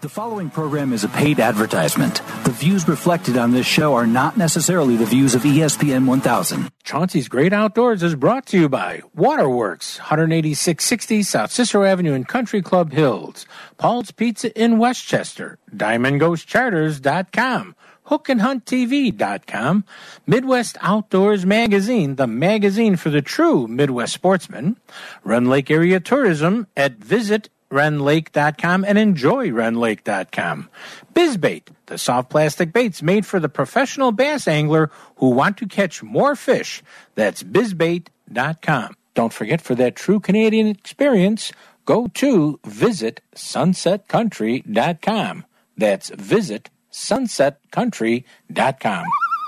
The following program is a paid advertisement. The views reflected on this show are not necessarily the views of ESPN 1000. Chauncey's Great Outdoors is brought to you by Waterworks, 18660 South Cicero Avenue in Country Club Hills, Paul's Pizza in Westchester, DiamondGhostCharters.com, HookandHuntTV.com, Midwest Outdoors Magazine, the magazine for the true Midwest sportsman, Rend Lake Area Tourism at visitRendLake.com and enjoyRendLake.com. BizBait, the soft plastic baits made for the professional bass angler who want to catch more fish. That's BizBait.com. Don't forget, for that true Canadian experience, go to visitSunsetCountry.com. That's visitSunsetCountry.com.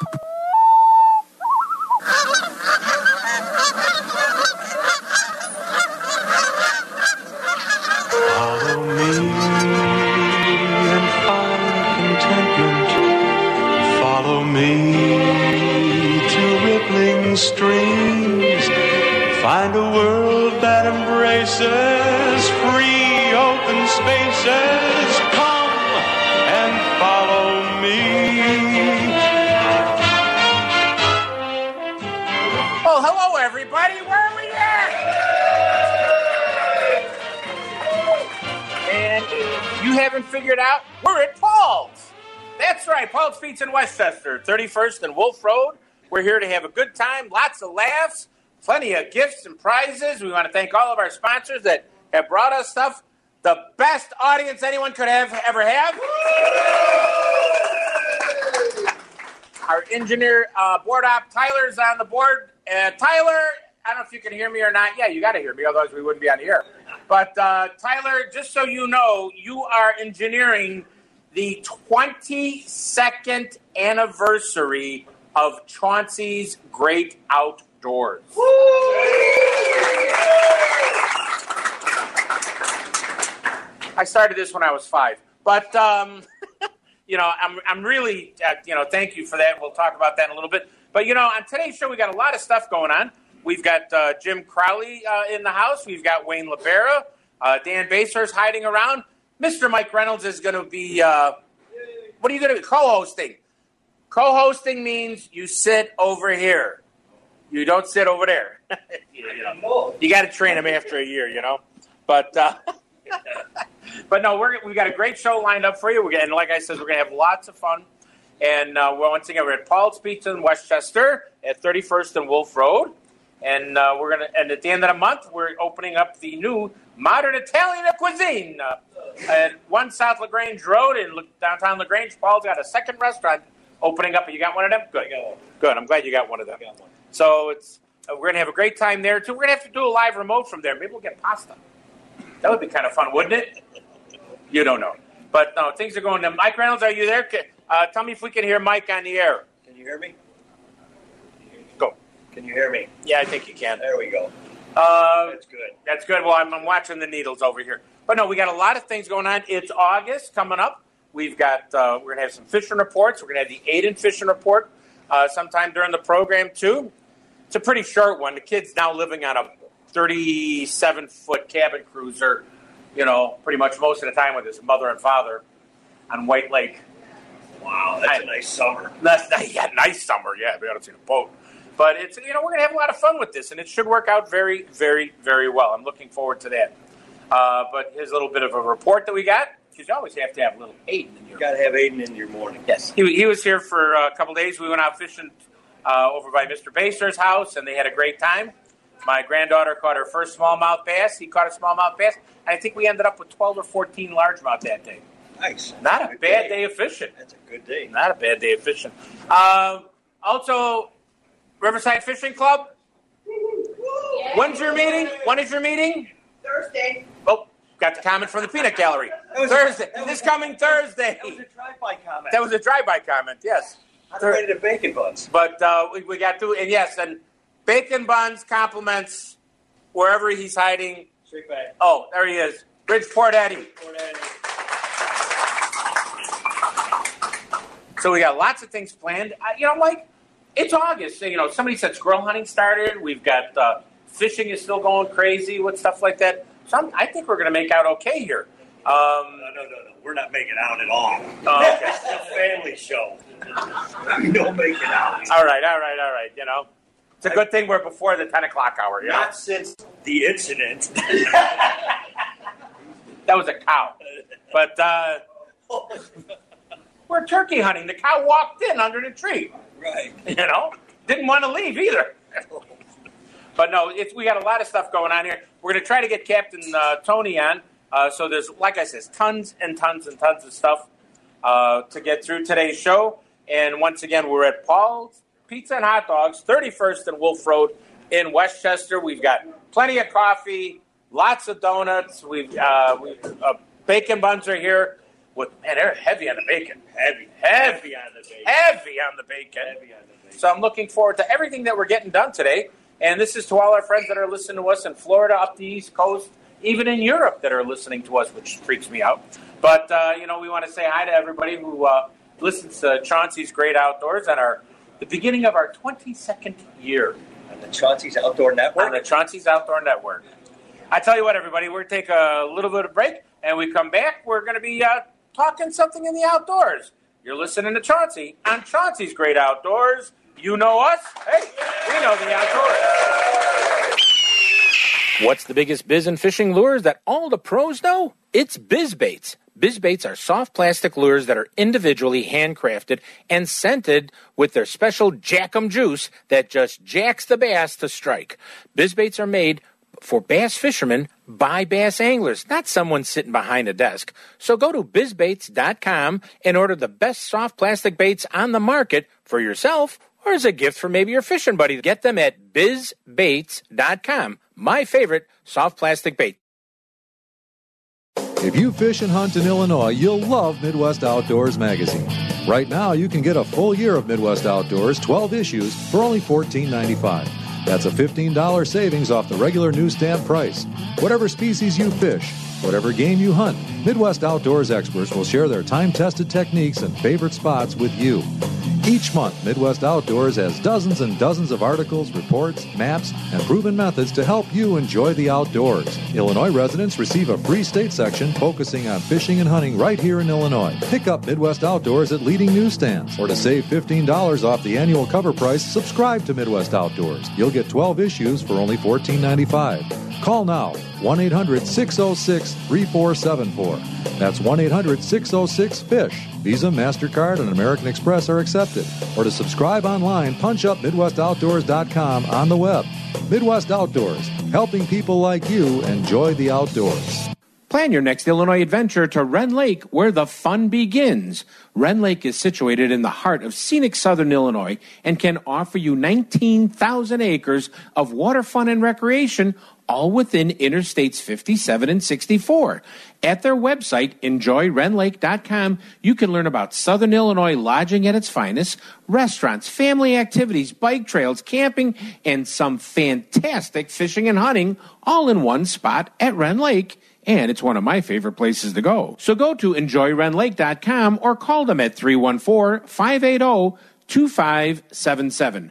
Follow me and find contentment. Follow me to rippling streams. Find a world that embraces free open spaces. Come and follow me. Oh, hello, everybody. Where are we at? And you haven't figured out, we're at Paul's. That's right, Paul's Pizza in Westchester, 31st and Wolf Road. We're here to have a good time, lots of laughs, plenty of gifts and prizes. We want to thank all of our sponsors that have brought us stuff. The best audience anyone could have ever have. Our engineer, board op, Tyler's on the board. Tyler, I don't know if you can hear me or not. Yeah, you got to hear me, otherwise we wouldn't be on the air. But Tyler, just so you know, you are engineering the 22nd anniversary of Chauncey's Great Outdoors. Woo! I started this when I was 5, but you know, I'm really thank you for that. We'll talk about that in a little bit. But you know, on today's show, we got a lot of stuff going on. We've got Jim Crowley in the house. We've got Wayne Libera. Dan Baser's hiding around. Mr. Mike Reynolds is going to be, what are you going to be? Co-hosting. Co-hosting means you sit over here. You don't sit over there. You got to train him after a year, you know. But but no, we've got a great show lined up for you. And like I said, we're going to have lots of fun. And once again, we're at Paul's Pizza in Westchester at 31st and Wolf Road. And and at the end of the month, we're opening up the new modern Italian cuisine at 1 South LaGrange Road in downtown LaGrange. Paul's got a second restaurant opening up. You got one of them? Good. I got one. Good. I'm glad you got one of them. I got one. So we're going to have a great time there, too. We're going to have to do a live remote from there. Maybe we'll get pasta. That would be kind of fun, wouldn't it? You don't know. But no, things are going. Mike Reynolds, are you there? Tell me if we can hear Mike on the air. Can you hear me? Go. Can you hear me? Yeah, I think you can. There we go. That's good. That's good. Well, I'm watching the needles over here. But no, we got a lot of things going on. It's August coming up. We've got we're going to have some fishing reports. We're going to have the Aiden fishing report sometime during the program too. It's a pretty short one. The kid's now living on a 37-foot cabin cruiser, you know, pretty much most of the time with his mother and father on White Lake. Wow, that's a nice summer. Yeah, nice summer. Yeah, we haven't seen a boat. But it's, you know, we're going to have a lot of fun with this, and it should work out very, very, very well. I'm looking forward to that. But here's a little bit of a report that we got, because you always have to have a little Aiden in your. You got to have Aiden in your morning. Yes, he was here for a couple days. We went out fishing over by Mr. Baser's house, and they had a great time. My granddaughter caught her first smallmouth bass. He caught a smallmouth bass, and I think we ended up with 12 or 14 largemouth that day. Nice. Not a bad day of fishing. That's a good day. Not a bad day of fishing. Also, Riverside Fishing Club. Yeah. When's your meeting? When is your meeting? Thursday. Oh, got the comment from the Peanut Gallery. Thursday. This coming Thursday. That was a drive-by comment. That was a drive-by comment, yes. I'm ready to bacon buns. But we got to, and yes, and bacon buns, compliments, wherever he's hiding. Straight back. Oh, there he is. Bridgeport Eddie. So we got lots of things planned. Like, it's August. Somebody said squirrel hunting started. We've got fishing is still going crazy with stuff like that. So I think we're going to make out okay here. No. We're not making out at all. Oh, okay. It's a family show. We don't make it out. All right. You know, it's a good thing we're before the 10 o'clock hour. You know? Not since the incident. That was a cow. But we're turkey hunting. The cow walked in under the tree. Right. You know, didn't want to leave either. But no, we got a lot of stuff going on here. We're going to try to get Captain Tony on. So there's, like I said, tons and tons and tons of stuff to get through today's show. And once again, we're at Paul's Pizza and Hot Dogs, 31st and Wolf Road in Westchester. We've got plenty of coffee, lots of donuts. We've bacon buns are here. They're heavy on the bacon. Heavy on the bacon. So I'm looking forward to everything that we're getting done today. And this is to all our friends that are listening to us in Florida, up the East Coast, even in Europe that are listening to us, which freaks me out. But, we want to say hi to everybody who listens to Chauncey's Great Outdoors and the beginning of our 22nd year. On the Chauncey's Outdoor Network? On the Chauncey's Outdoor Network. I tell you what, everybody, we're going to take a little bit of break, and we come back, we're going to be talking something in the outdoors. You're listening to Chauncey on Chauncey's Great Outdoors. You know us. Hey, we know the outdoors. What's the biggest biz in fishing lures that all the pros know? It's BizBaits. BizBaits are soft plastic lures that are individually handcrafted and scented with their special Jack'em juice that just jacks the bass to strike. BizBaits are made for bass fishermen by bass anglers, not someone sitting behind a desk. So go to bizbaits.com and order the best soft plastic baits on the market for yourself or as a gift for maybe your fishing buddy. Get them at bizbaits.com. My favorite soft plastic bait. If you fish and hunt in Illinois, you'll love Midwest Outdoors magazine. Right now, you can get a full year of Midwest Outdoors, 12 issues, for only $14.95. That's a $15 savings off the regular newsstand price. Whatever species you fish, whatever game you hunt, Midwest Outdoors experts will share their time-tested techniques and favorite spots with you. Each month, Midwest Outdoors has dozens and dozens of articles, reports, maps, and proven methods to help you enjoy the outdoors. Illinois residents receive a free state section focusing on fishing and hunting right here in Illinois. Pick up Midwest Outdoors at leading newsstands. Or to save $15 off the annual cover price, subscribe to Midwest Outdoors. You'll get 12 issues for only $14.95. Call now, 1-800-606-3474. That's 1-800-606-FISH. Visa, MasterCard, and American Express are accepted. Or to subscribe online, punch up MidwestOutdoors.com on the web. Midwest Outdoors, helping people like you enjoy the outdoors. Plan your next Illinois adventure to Wren Lake, where the fun begins. Wren Lake is situated in the heart of scenic southern Illinois and can offer you 19,000 acres of water fun and recreation, all within Interstates 57 and 64. At their website, enjoywrenlake.com, you can learn about Southern Illinois lodging at its finest, restaurants, family activities, bike trails, camping, and some fantastic fishing and hunting, all in one spot at Wren Lake. And it's one of my favorite places to go. So go to enjoywrenlake.com or call them at 314-580-2577.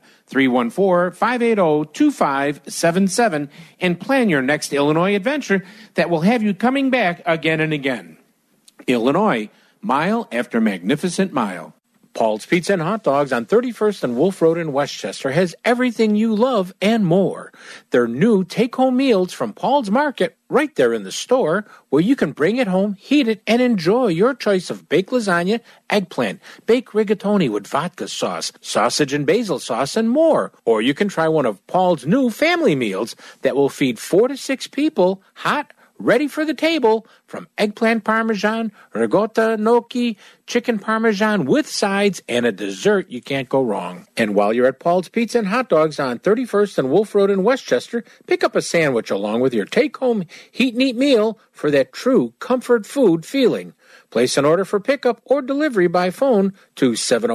314-580-2577 and plan your next Illinois adventure that will have you coming back again and again. Illinois, mile after magnificent mile. Paul's Pizza and Hot Dogs on 31st and Wolf Road in Westchester has everything you love and more. Their new take-home meals from Paul's Market right there in the store, where you can bring it home, heat it, and enjoy your choice of baked lasagna, eggplant, baked rigatoni with vodka sauce, sausage and basil sauce, and more. Or you can try one of Paul's new family meals that will feed 4 to 6 people, hot, ready for the table, from eggplant parmesan, ricotta gnocchi, chicken parmesan with sides, and a dessert you can't go wrong. And while you're at Paul's Pizza and Hot Dogs on 31st and Wolf Road in Westchester, pick up a sandwich along with your take-home heat and eat meal for that true comfort food feeling. Place an order for pickup or delivery by phone to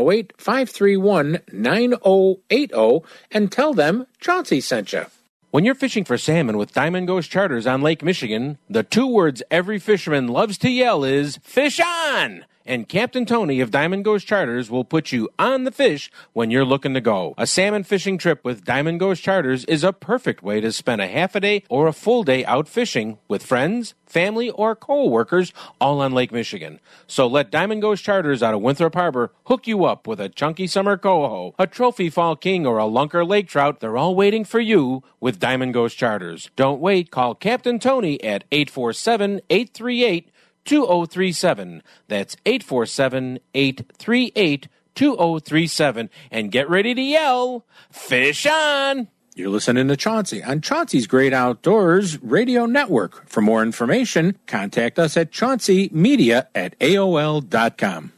708-531-9080 and tell them Chauncey sent you. When you're fishing for salmon with Diamond Ghost Charters on Lake Michigan, the 2 words every fisherman loves to yell is, "Fish on!" And Captain Tony of Diamond Ghost Charters will put you on the fish when you're looking to go. A salmon fishing trip with Diamond Ghost Charters is a perfect way to spend a half a day or a full day out fishing with friends, family, or co-workers all on Lake Michigan. So let Diamond Ghost Charters out of Winthrop Harbor hook you up with a chunky summer coho, a trophy fall king, or a lunker lake trout. They're all waiting for you with Diamond Ghost Charters. Don't wait. Call Captain Tony at 847-838-2037. That's 847-838-2037. And get ready to yell, fish on! You're listening to Chauncey on Chauncey's Great Outdoors Radio Network. For more information, contact us at chaunceymedia@aol.com.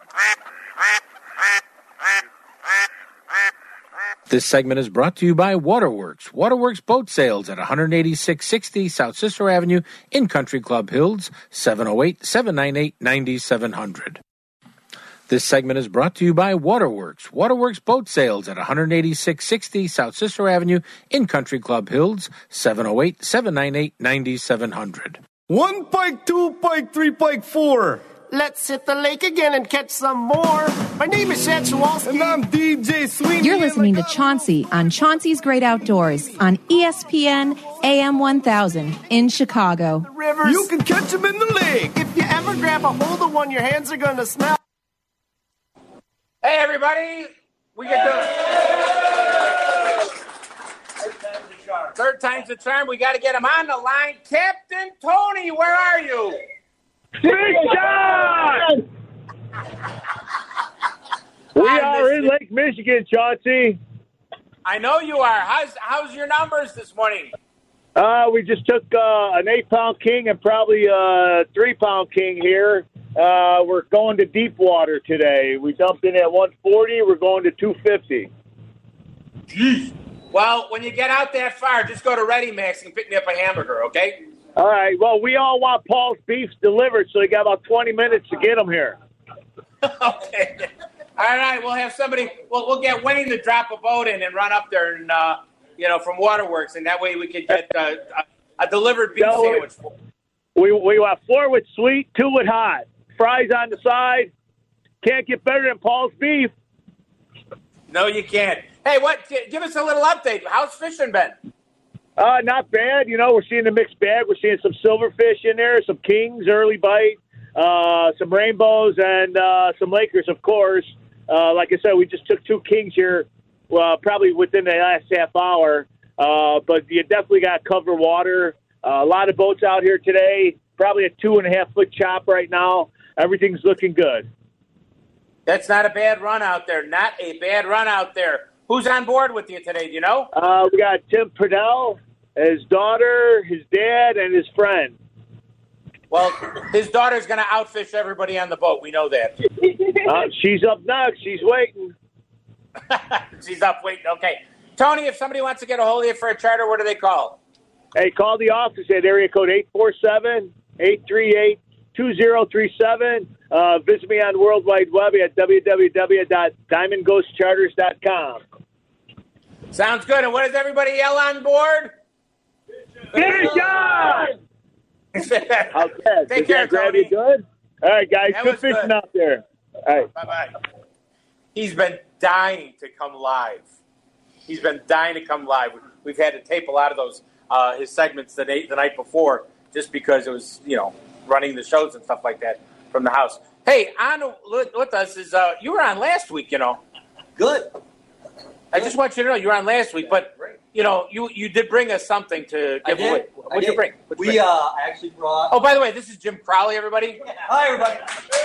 This segment is brought to you by Waterworks. Waterworks Boat Sales at 18660 South Cicero Avenue in Country Club Hills, 708-798-9700. This segment is brought to you by Waterworks. Waterworks Boat Sales at 18660 South Cicero Avenue in Country Club Hills, 708-798-9700. 1 pike, 2 pike, 3 pike, 4. Let's hit the lake again and catch some more. My name is Chad Chewalski. And I'm DJ Sweeney. You're listening to Chauncey on Chauncey's Great Outdoors on ESPN AM 1000 in Chicago. Rivers. You can catch them in the lake. If you ever grab a hold of one, your hands are going to smell. Hey, everybody. We get to... Third time's the charm. We got to get him on the line. Captain Tony, where are you? Big shot! We are in Lake Michigan, Chauncey. I know you are. How's your numbers this morning? We just took an 8-pound king and probably a 3-pound king here. We're going to deep water today. We dumped in at 140. We're going to 250. Jeez. Well, when you get out that far, just go to Ready Max and pick me up a hamburger, okay? All right. Well, we all want Paul's beefs delivered, so you got about 20 minutes to get them here. Okay. All right. We'll have somebody. We'll get Wayne to drop a boat in and run up there, and from Waterworks, and that way we could get a delivered beef sandwich. We want 4 with sweet, 2 with hot, fries on the side. Can't get better than Paul's beef. No, you can't. Hey, give us a little update. How's fishing been? Not bad. We're seeing a mixed bag. We're seeing some silverfish in there, some kings, early bite, some rainbows, and some Lakers, of course. Like I said, we just took 2 kings here, probably within the last half hour. But you definitely got cover water. A lot of boats out here today. Probably a 2.5-foot chop right now. Everything's looking good. That's not a bad run out there. Not a bad run out there. Who's on board with you today? Do you know? We got Tim Purnell, his daughter, his dad, and his friend. Well, his daughter's going to outfish everybody on the boat. We know that. She's up next. She's waiting. She's up waiting. Okay. Tony, if somebody wants to get a hold of you for a charter, what do they call? Hey, call the office at area code 847-838-2037. Visit me on the World Wide Web at www.diamondghostcharters.com. Sounds good. And what does everybody yell on board? Fish on! Take care, grab Tony. You good? All right, guys. That Good fishing out there. All right. Bye-bye. He's been dying to come live. We've had to tape a lot of those his segments the night before just because it was, running the shows and stuff like that from the house. Hey, on with us is you were on last week, Good. I just want you to know you were on last week, but you did bring us something to give away. What'd you bring? I actually brought. Oh, by the way, this is Jim Crowley, everybody. Hi, everybody.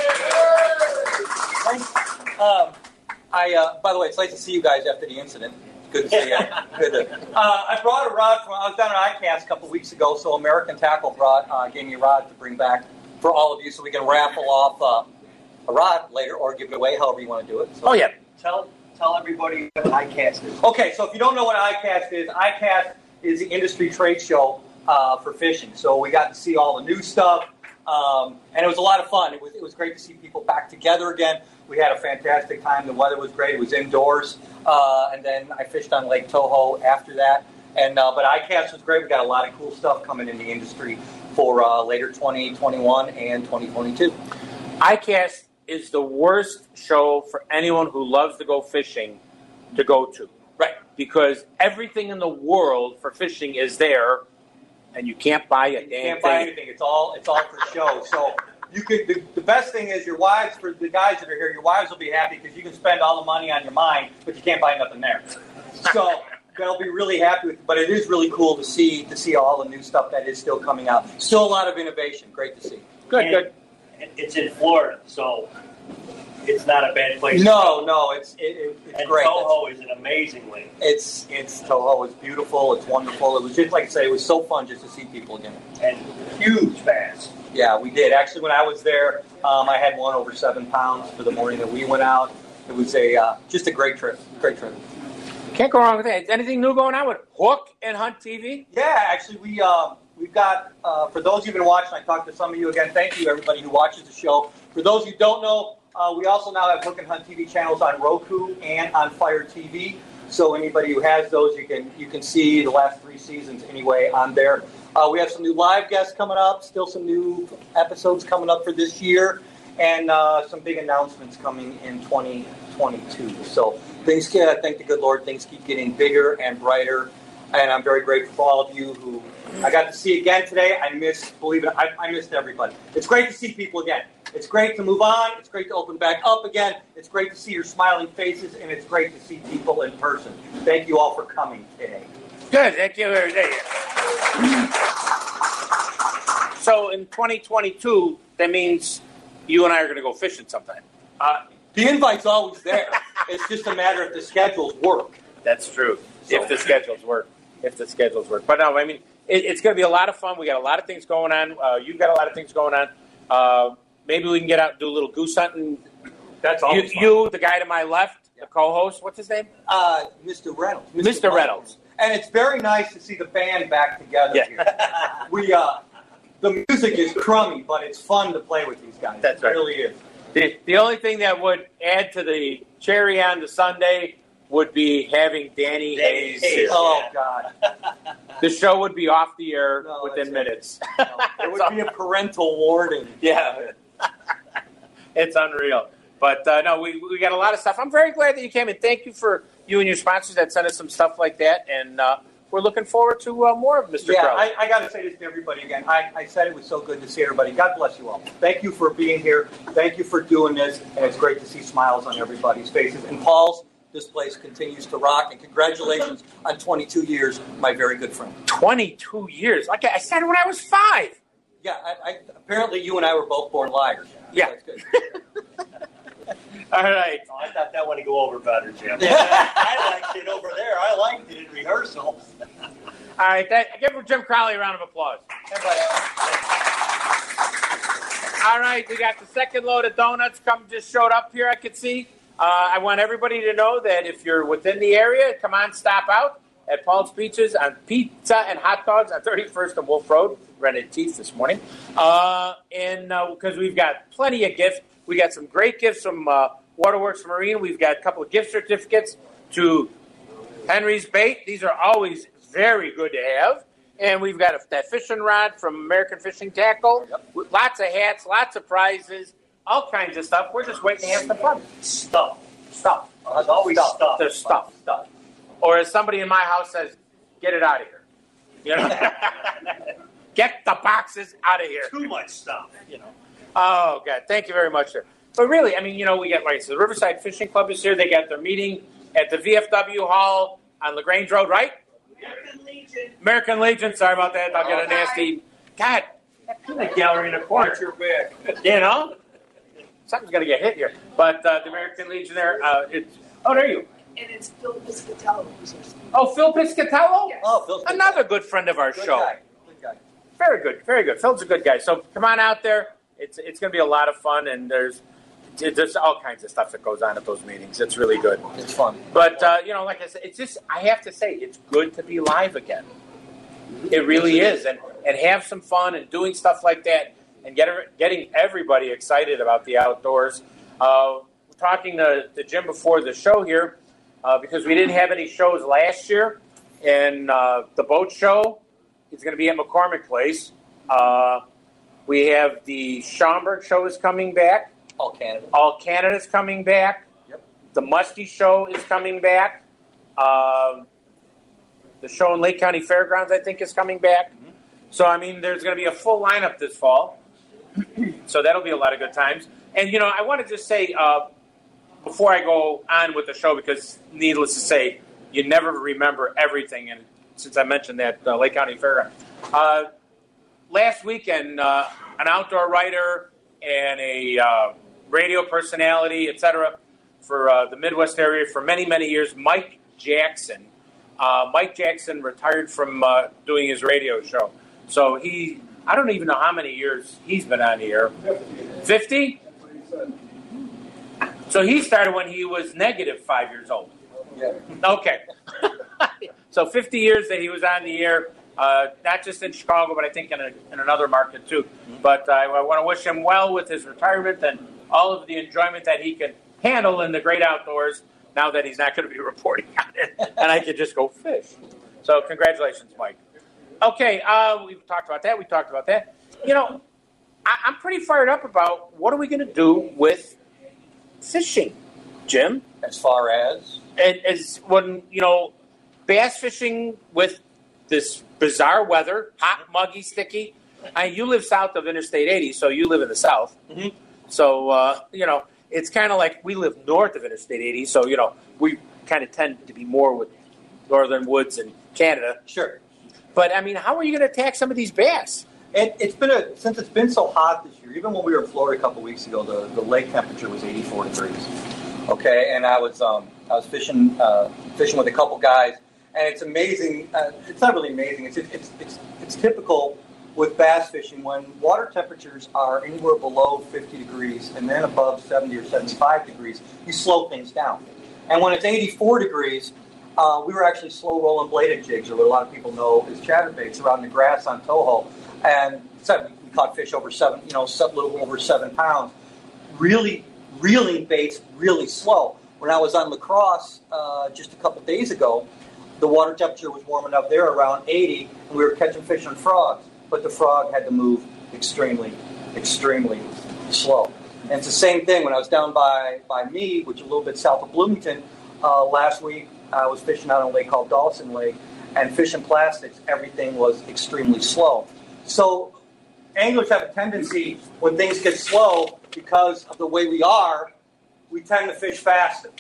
By the way, it's nice to see you guys after the incident. Good to see you. I brought a rod I was down at ICAST a couple of weeks ago, so American Tackle gave me a rod to bring back for all of you, so we can raffle off a rod later or give it away, however you want to do it. So Tell everybody what ICAST is. Okay, so if you don't know what ICAST is the industry trade show for fishing. So we got to see all the new stuff, and it was a lot of fun. It was great to see people back together again. We had a fantastic time. The weather was great. It was indoors, and then I fished on Lake Toho after that. And but ICAST was great. We got a lot of cool stuff coming in the industry for later 2021 and 2022. ICAST is the worst show for anyone who loves to go fishing to go to. Right. Because everything in the world for fishing is there, and you can't buy a damn thing. You can't buy anything. It's all for show. So you could. The best thing is your wives, for the guys that are here, your wives will be happy because you can spend all the money on your mind, but you can't buy nothing there. So they'll be really happy with it. But it is really cool to see all the new stuff that is still coming out. Still a lot of innovation. Great to see. Good. It's in Florida, so it's not a bad place. No, it's and great. Toho is an amazing lake. It's Toho. It's beautiful. It's wonderful. It was just like I say. It was so fun just to see people again. And huge bass. Yeah, we did. Actually, when I was there, I had one over 7 pounds for the morning that we went out. It was just a great trip. Great trip. Can't go wrong with that. Anything new going on with Hook and Hunt TV? Yeah, actually, we've got, for those who've been watching, I talked to some of you again. Thank you, everybody who watches the show. For those who don't know, we also now have Hook and Hunt TV channels on Roku and on Fire TV. So anybody who has those, you can see the last 3 seasons anyway on there. We have some new live guests coming up, still some new episodes coming up for this year, and some big announcements coming in 2022. So thank the good Lord, things keep getting bigger and brighter, and I'm very grateful for all of you who I got to see again today. I missed everybody. It's great to see people again. It's great to move on. It's great to open back up again. It's great to see your smiling faces, and it's great to see people in person. Thank you all for coming today. Good. Thank you. So in 2022, that means you and I are going to go fishing sometime. The invite's always there. It's just a matter if the schedules work. That's true. So. If the schedules work. But no, I mean, it's going to be a lot of fun. We got a lot of things going on. You've got a lot of things going on. Maybe we can get out and do a little goose hunting. That's always fun. You, the guy to my left, the co-host, what's his name? Mr. Reynolds. Mr. Reynolds. And it's very nice to see the band back together here. The music is crummy, but it's fun to play with these guys. That's right. It really is. The only thing that would add to the cherry on the sundae would be having Danny Hayes here. Oh, God. The show would be off the air within minutes. It would be a parental warning. Yeah. It's unreal. But, no, we got a lot of stuff. I'm very glad that you came, and thank you for you and your sponsors that sent us some stuff like that. And we're looking forward to more of Mr. Crowley. I got to say this to everybody again. I said it was so good to see everybody. God bless you all. Thank you for being here. Thank you for doing this. And it's great to see smiles on everybody's faces. And Paul's, this place continues to rock. And congratulations on 22 years, my very good friend. 22 years? Like I said when I was 5. Yeah, apparently you and I were both born liars. Yeah. That's good. All right. Oh, I thought that one would go over better, Jim. I liked it over there. I liked it in rehearsal. All right. Give Jim Crowley a round of applause. All right. We got the second load of donuts just showed up here, I could see. I want everybody to know that if you're within the area, come on, stop out at Paul's Peaches on pizza and hot dogs on 31st and Wolf Road. Rented teeth this morning. Because we've got plenty of gifts. We got some great gifts from Waterworks Marine. We've got a couple of gift certificates to Henry's Bait. These are always very good to have. And we've got that fishing rod from American Fishing Tackle. With lots of hats, lots of prizes, all kinds of stuff. We're just waiting to have some fun. Stuff. There's always stuff. There's stuff. Or as somebody in my house says, get it out of here. You know? Get the boxes out of here. Too much stuff, Oh, God. Thank you very much, sir. But really, I mean, we got, like I said, the Riverside Fishing Club is here. They got their meeting at the VFW Hall on LaGrange Road, right? American Legion. Sorry about that. I'll get a nasty. God, that peanut gallery in the corner. Watch your back. Something's going to get hit here. But the American Legion there, there you. And it's Phil Piscatello. Oh, Phil Piscatello? Yes. Oh, Phil Piscatello. Another good friend of our show. Good guy. Very good, very good. Phil's a good guy. So come on out there. It's going to be a lot of fun, and there's all kinds of stuff that goes on at those meetings. It's really good. It's fun. But, like I said, it's just, I have to say, it's good to be live again. It really is. And have some fun and doing stuff like that and getting everybody excited about the outdoors. We're talking to Jim before the show here because we didn't have any shows last year. And the boat show is going to be at McCormick Place. We have the Schaumburg show is coming back. All Canada. All Canada's coming back. Yep. The Muskie Show is coming back. The show in Lake County Fairgrounds, I think, is coming back. Mm-hmm. So, I mean, there's going to be a full lineup this fall. So that'll be a lot of good times. And, you know, I want to just say, before I go on with the show, because needless to say, you never remember everything. And since I mentioned that Lake County Fairgrounds. Last weekend, an outdoor writer and a radio personality, etc., for the Midwest area for many, many years, Mike Jackson. Mike Jackson retired from doing his radio show. So I don't even know how many years he's been on the air. 50? So he started when he was negative 5 years old. Yeah. Okay. So 50 years that he was on the air, not just in Chicago, but I think in another market too. Mm-hmm. But I want to wish him well with his retirement and all of the enjoyment that he can handle in the great outdoors now that he's not going to be reporting on it. And I can just go fish. So congratulations, Mike. Okay, we've talked about that. We talked about that. You know, I'm pretty fired up about what are we going to do with fishing, Jim? As far as when, you know, bass fishing with this bizarre weather, hot, muggy, sticky. You live south of Interstate 80, so you live in the south. Mm-hmm. So, you know, it's kind of like we live north of Interstate 80, so, you know, we kind of tend to be more with northern woods and Canada. Sure. But, I mean, how are you going to attack some of these bass? And since it's been so hot this year, even when we were in Florida a couple weeks ago, the lake temperature was 84 degrees. Okay, and I was fishing with a couple guys, and it's amazing. It's not really amazing. It's typical with bass fishing when water temperatures are anywhere below 50 degrees and then above 70 or 75 degrees. You slow things down, and when it's 84 degrees. We were actually slow rolling bladed jigs, or what a lot of people know as chatterbaits, around the grass on Toho, and we caught fish over a little over 7 pounds. Really, reeling baits really slow. When I was on La Crosse just a couple days ago, the water temperature was warm enough there, around 80, and we were catching fish on frogs, but the frog had to move extremely, extremely slow. And it's the same thing when I was down by me, which is a little bit south of Bloomington, last week. I was fishing out on a lake called Dawson Lake, and fishing plastics, everything was extremely slow. So anglers have a tendency, when things get slow, because of the way we are, we tend to fish faster.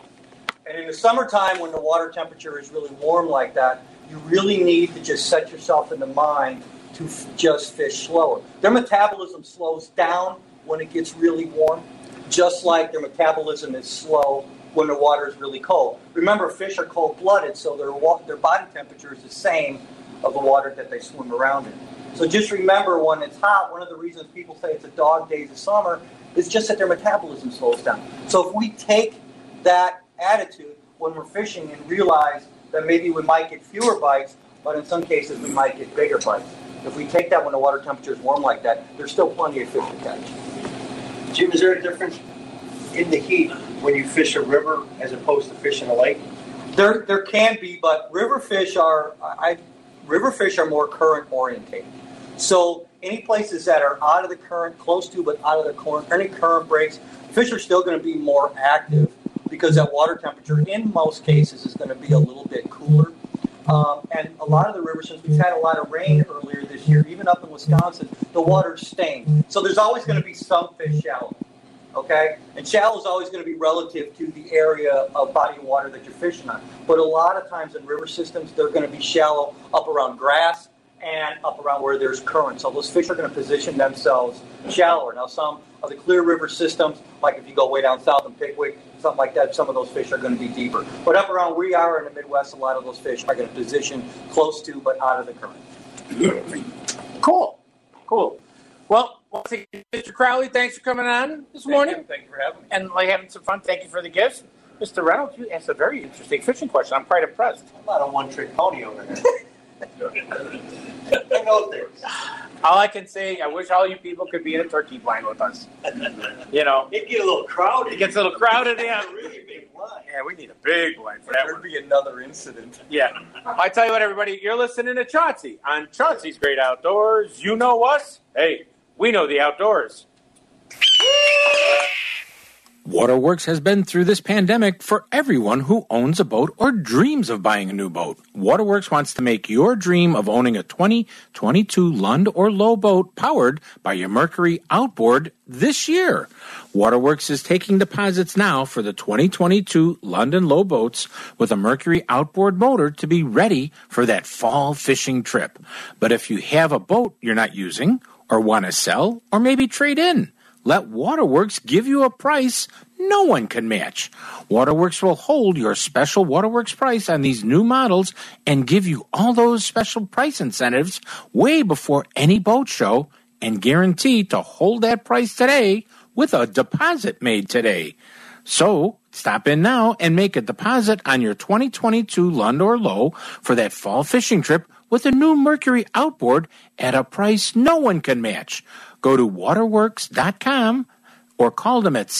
And in the summertime, when the water temperature is really warm like that, you really need to just set yourself in the mind to just fish slower. Their metabolism slows down when it gets really warm, just like their metabolism is slow when the water is really cold. Remember, fish are cold-blooded, so their body temperature is the same of the water that they swim around in. So just remember, when it's hot, one of the reasons people say it's a dog days of summer is just that their metabolism slows down. So if we take that attitude when we're fishing and realize that maybe we might get fewer bites, but in some cases we might get bigger bites. If we take that when the water temperature is warm like that, there's still plenty of fish to catch. Jim, is there a difference in the heat when you fish a river as opposed to fishing a lake? There can be, but river fish are more current orientated. So any places that are out of the current, close to but out of the current, any current breaks, fish are still going to be more active because that water temperature in most cases is going to be a little bit cooler. And a lot of the rivers, since we've had a lot of rain earlier this year, even up in Wisconsin, the water's stained. So there's always going to be some fish shallow. Okay? And shallow is always going to be relative to the area of body of water that you're fishing on. But a lot of times in river systems, they're going to be shallow up around grass and up around where there's current. So those fish are going to position themselves shallower. Now, some of the clear river systems, like if you go way down south in Pickwick, something like that, some of those fish are going to be deeper. But up around where we are in the Midwest, a lot of those fish are going to position close to but out of the current. Cool. Well, Mr. Crowley, thanks for coming on this morning. Thank you for having me. And having some fun. Thank you for the gifts. Mr. Reynolds, you asked a very interesting fishing question. I'm quite impressed. I'm not a one-trick pony over there. I know things. All I can say, I wish all you people could be in a turkey blind with us. You know, it gets a little crowded. It gets a little crowded, yeah. A really big blind. Yeah, we need a big blind for that. There'd be another incident. Yeah. I tell you what, everybody, you're listening to Chauncey on Chauncey's Great Outdoors. You know us. Hey, we know the outdoors. Waterworks has been through this pandemic for everyone who owns a boat or dreams of buying a new boat. Waterworks wants to make your dream of owning a 2022 Lund or Lowe boat powered by your Mercury outboard this year. Waterworks is taking deposits now for the 2022 Lund and Lowe boats with a Mercury outboard motor to be ready for that fall fishing trip. But if you have a boat you're not using or want to sell or maybe trade in, let Waterworks give you a price no one can match. Waterworks will hold your special Waterworks price on these new models and give you all those special price incentives way before any boat show and guarantee to hold that price today with a deposit made today. So stop in now and make a deposit on your 2022 Lund or Lowe for that fall fishing trip with a new Mercury outboard at a price no one can match. Go to waterworks.com or call them at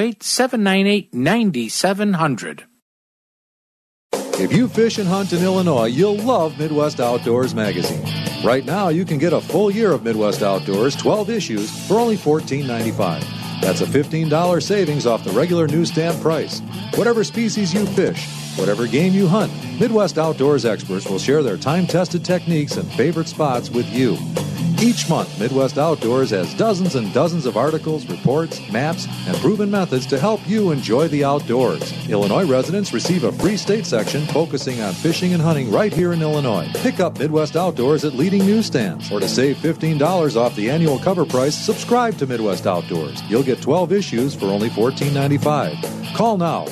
708-798-9700. If you fish and hunt in Illinois, you'll love Midwest Outdoors magazine. Right now, you can get a full year of Midwest Outdoors, 12 issues, for only $14.95. That's a $15 savings off the regular newsstand price. Whatever species you fish, whatever game you hunt, Midwest Outdoors experts will share their time-tested techniques and favorite spots with you. Each month, Midwest Outdoors has dozens and dozens of articles, reports, maps, and proven methods to help you enjoy the outdoors. Illinois residents receive a free state section focusing on fishing and hunting right here in Illinois. Pick up Midwest Outdoors at leading newsstands. Or to save $15 off the annual cover price, subscribe to Midwest Outdoors. You'll get 12 issues for only $14.95. Call now,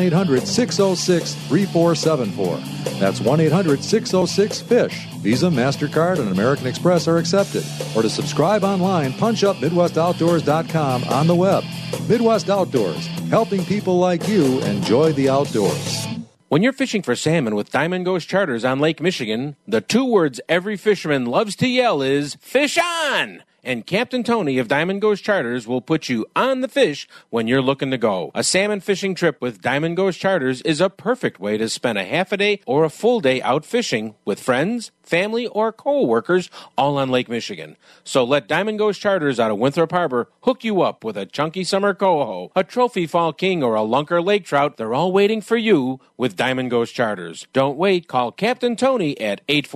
1-800-606-3474. That's 1-800-606-FISH. Visa, MasterCard, and American Express are accepted. Or to subscribe online, punch up MidwestOutdoors.com on the web. Midwest Outdoors, helping people like you enjoy the outdoors. When you're fishing for salmon with Diamond Ghost Charters on Lake Michigan, the two words every fisherman loves to yell is, "Fish on!" And Captain Tony of Diamond Ghost Charters will put you on the fish when you're looking to go. A salmon fishing trip with Diamond Ghost Charters is a perfect way to spend a half a day or a full day out fishing with friends, family, or co-workers all on Lake Michigan. So let Diamond Ghost Charters out of Winthrop Harbor hook you up with a chunky summer coho, a trophy fall king, or a lunker lake trout. They're all waiting for you with Diamond Ghost Charters. Don't wait. Call Captain Tony at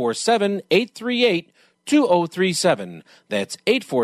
847-838-2037. That's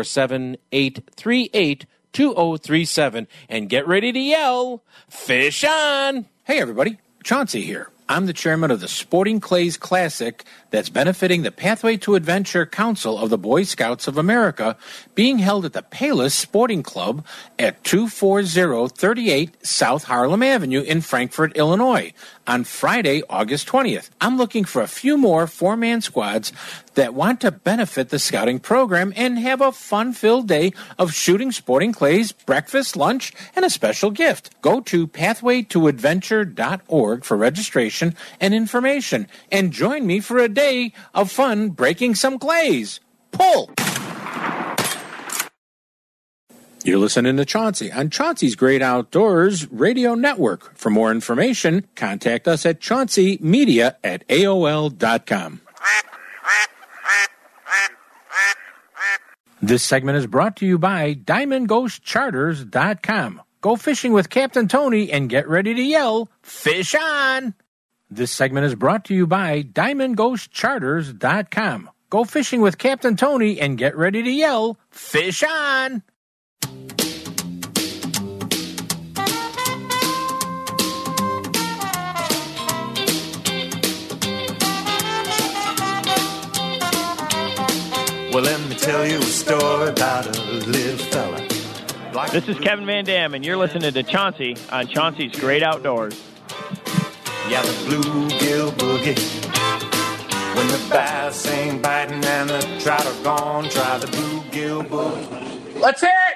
847-838-2037. And get ready to yell, "Fish on!" Hey, everybody. Chauncey here. I'm the chairman of the Sporting Clays Classic that's benefiting the Pathway to Adventure Council of the Boy Scouts of America, being held at the Payless Sporting Club at 24038 South Harlem Avenue in Frankfort, Illinois, on Friday, August 20th. I'm looking for a few more four-man squads that want to benefit the scouting program and have a fun-filled day of shooting sporting clays, breakfast, lunch, and a special gift. Go to pathwaytoadventure.org for registration and information, and join me for a day of fun breaking some clays. Pull! You're listening to Chauncey on Chauncey's Great Outdoors Radio Network. For more information, contact us at chaunceymedia@aol.com. This segment is brought to you by DiamondGhostCharters.com. Go fishing with Captain Tony and get ready to yell, "Fish on!" This segment is brought to you by DiamondGhostCharters.com. Go fishing with Captain Tony and get ready to yell, "Fish on!" Well, let me tell you a story about a little fella. This is Kevin Van Dam, and you're listening to Chauncey on Chauncey's Great Outdoors. Yeah, the bluegill boogie. When the bass ain't biting and the trout are gone, try the bluegill boogie. Let's hear it!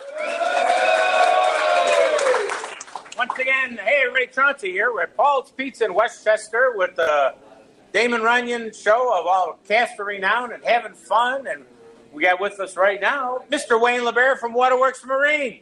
Once again, hey everybody, Chauncey here. We're at Paul's Pizza in Westchester with the Damon Runyon show of all cast of renown and having fun. And we got with us right now Mr. Wayne LeBear from Waterworks Marine.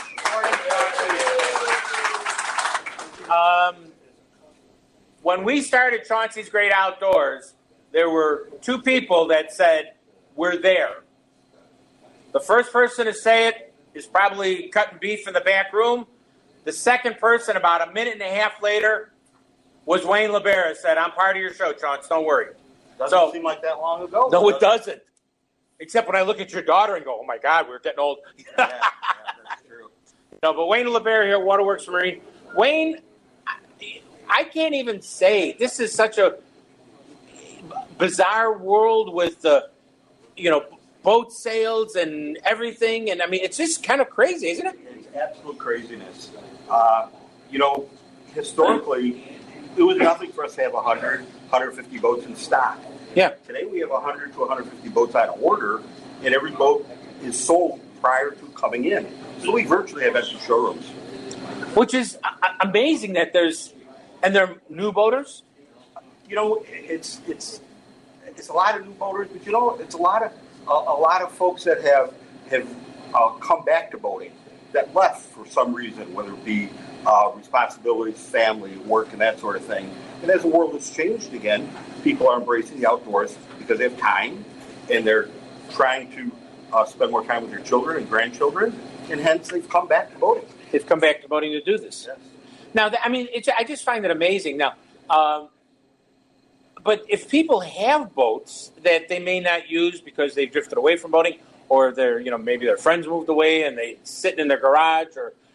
When we started Chauncey's Great Outdoors, there were two people that said, "We're there." The first person to say it is probably cutting beef in the back room. The second person, about a minute and a half later, was Wayne LeBaron. Said, "I'm part of your show, Chance. Don't worry." Doesn't seem like that long ago. No, it doesn't. Except when I look at your daughter and go, "Oh my God, we're getting old." Yeah, that's true. No, but Wayne LeBaron here at Waterworks Marine. Wayne, I can't even say this is such a bizarre world with the, boat sales and everything, and I mean it's just kind of crazy, isn't it? It's absolute craziness. Historically, it was nothing for us to have 100, 150 boats in stock. Yeah. Today we have 100 to 150 boats on order, and every boat is sold prior to coming in. So we virtually have empty showrooms. Which is amazing that and they're new boaters. It's a lot of new boaters, but it's a lot of folks that have come back to boating that left for some reason, whether it be responsibilities, family, work, and that sort of thing. And as the world has changed again, people are embracing the outdoors because they have time, and they're trying to spend more time with their children and grandchildren, and hence they've come back to boating. They've come back to boating to do this. Yes. Now, I just find it amazing. Now, but if people have boats that they may not use because they've drifted away from boating, or they're, maybe their friends moved away and they sitting in their garage,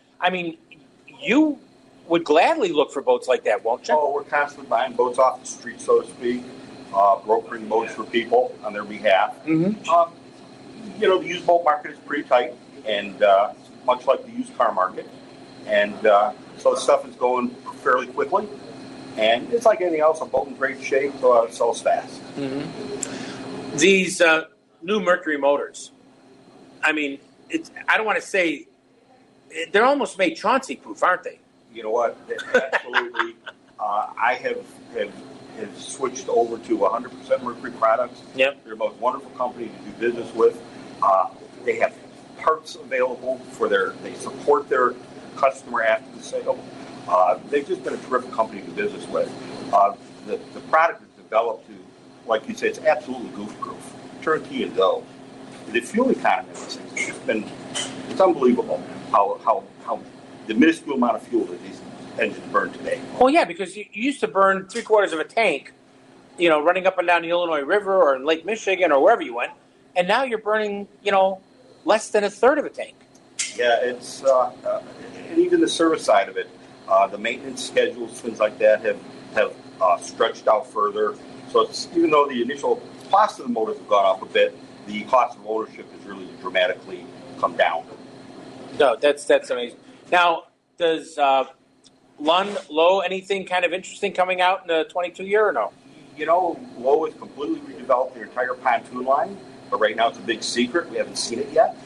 you would gladly look for boats like that, won't you? Oh, we're constantly buying boats off the street, so to speak, brokering boats for people on their behalf. Mm-hmm. The used boat market is pretty tight, and much like the used car market, and so the stuff is going fairly quickly. And it's like anything else, a boat in great shape sells fast. Mm-hmm. These new Mercury motors, I don't want to say, they're almost made Chauncey-proof, aren't they? You know what? Absolutely. I have switched over to 100% Mercury products. Yep. They're the most wonderful company to do business with. They have parts available they support their customer after the sale. They've just been a terrific company to do business with. The product is developed to, like you say, it's absolutely goof-proof. Turnkey and go. The fuel economy of this thing, it's unbelievable how the minuscule amount of fuel that these engines burn today. Well, yeah, because you used to burn 3/4 of a tank, running up and down the Illinois River or in Lake Michigan or wherever you went, and now you're burning, less than 1/3 of a tank. Yeah, it's and even the service side of it, the maintenance schedules, things like that, have stretched out further. So even though the initial cost of the motors have gone up a bit, the cost of ownership has really dramatically come down. No, that's amazing. Now, does Lund, Lowe, anything kind of interesting coming out in the 22 year or no? Lowe has completely redeveloped their entire pontoon line, but right now it's a big secret. We haven't seen it yet.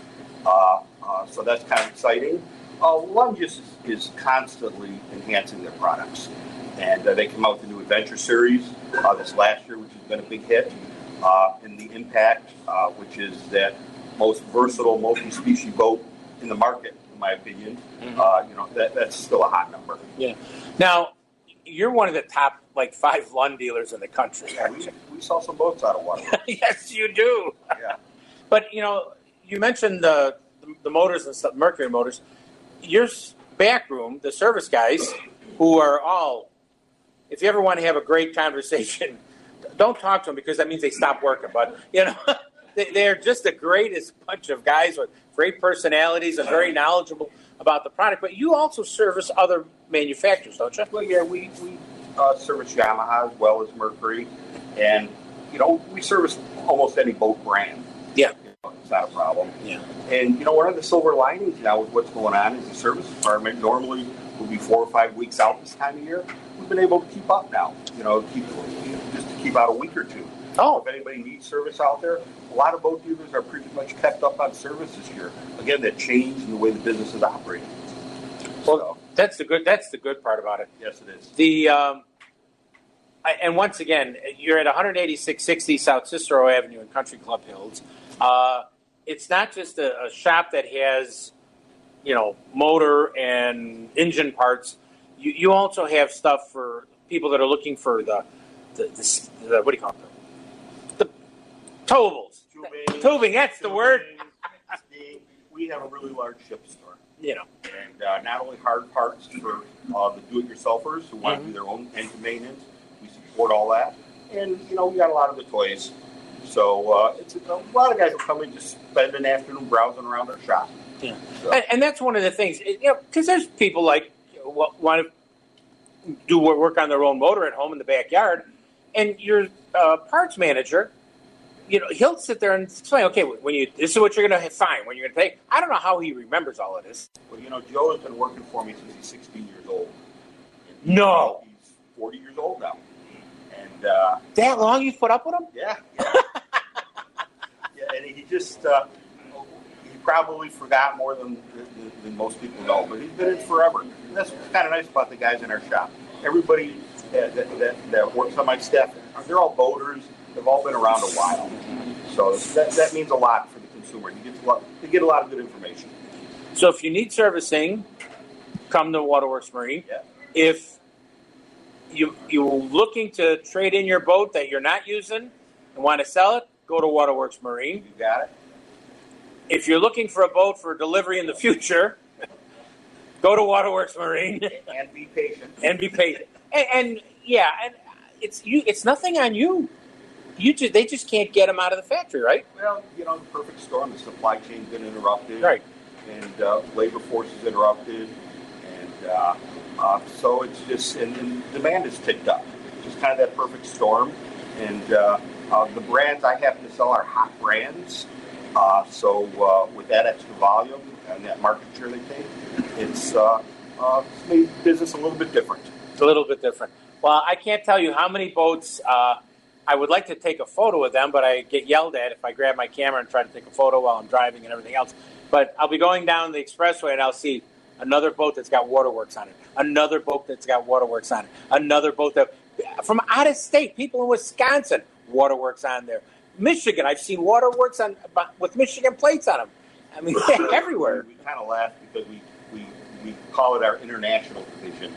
So that's kind of exciting. Lund just is constantly enhancing their products. And they came out with the new Adventure Series this last year, which has been a big hit. And the Impact, which is that most versatile multi-species boat in the market, in my opinion. Mm-hmm. That's still a hot number. Yeah. Now, you're one of the top 5 Lund dealers in the country. We sell some boats out of Waterworks. Yes, you do. Yeah. But you mentioned the motors and stuff, Mercury motors. Your back room, the service guys, who are all, if you ever want to have a great conversation, don't talk to them because that means they stop working. But they're just the greatest bunch of guys with great personalities and very knowledgeable about the product. But you also service other manufacturers, don't you? Well, yeah, we service Yamaha as well as Mercury, and we service almost any boat brand. Yeah, it's not a problem. Yeah, and one of the silver linings now with what's going on is the service department normally will be 4 or 5 weeks out this time of year. We've been able to keep up now. Just to keep out a week or two. Oh, if anybody needs service out there, a lot of boat dealers are pretty much kept up on service this year. Again, that change in the way the business is operating. Well, that's the good part about it. Yes, it is. And once again, you're at 18660 South Cicero Avenue in Country Club Hills. It's not just a shop that has, motor and engine parts. You also have stuff for people that are looking for the what do you call it? The towables. Tubing, that's the word. we have a really large ship store. You know, and not only hard parts for the do-it-yourselfers who want to do their own engine maintenance. We support all that, and we got a lot of the toys. So it's a lot of guys will come and just spend an afternoon browsing around our shop. Yeah, so. And that's one of the things, because there's people like want to do work on their own motor at home in the backyard, and your parts manager, he'll sit there and explain, okay, this is what you're going to find when you're going to pay. I don't know how he remembers all of this. Well, Joe has been working for me since he's 16 years old. No. He's 40 years old now. And that long you've put up with him? Yeah. Yeah, and he just, he probably forgot more than most people know, but he's been in forever. And that's kind of nice about the guys in our shop. Everybody that works on my staff, they're all boaters. They've all been around a while. So that means a lot for the consumer. You get a lot of good information. So if you need servicing, come to Waterworks Marine. Yeah. If you're looking to trade in your boat that you're not using and want to sell it, go to Waterworks Marine. You got it. If you're looking for a boat for delivery in the future, go to Waterworks Marine. And be patient. And it's nothing on you. They just can't get them out of the factory, right? Well, the perfect storm. The supply chain's been interrupted. Right. And labor force is interrupted. And so it's just, and demand has ticked up. It's just kind of that perfect storm. And the brands I happen to sell are hot brands. So with that extra volume and that market share they take, it's made business a little bit different. It's a little bit different. Well, I can't tell you how many boats I would like to take a photo of them, but I get yelled at if I grab my camera and try to take a photo while I'm driving and everything else. But I'll be going down the expressway and I'll see another boat that's got Waterworks on it, another boat that's got Waterworks on it, another boat that from out of state, people in Wisconsin, Waterworks on there. Michigan, I've seen Waterworks with Michigan plates on them. I mean, everywhere. We kind of laugh because we call it our international division.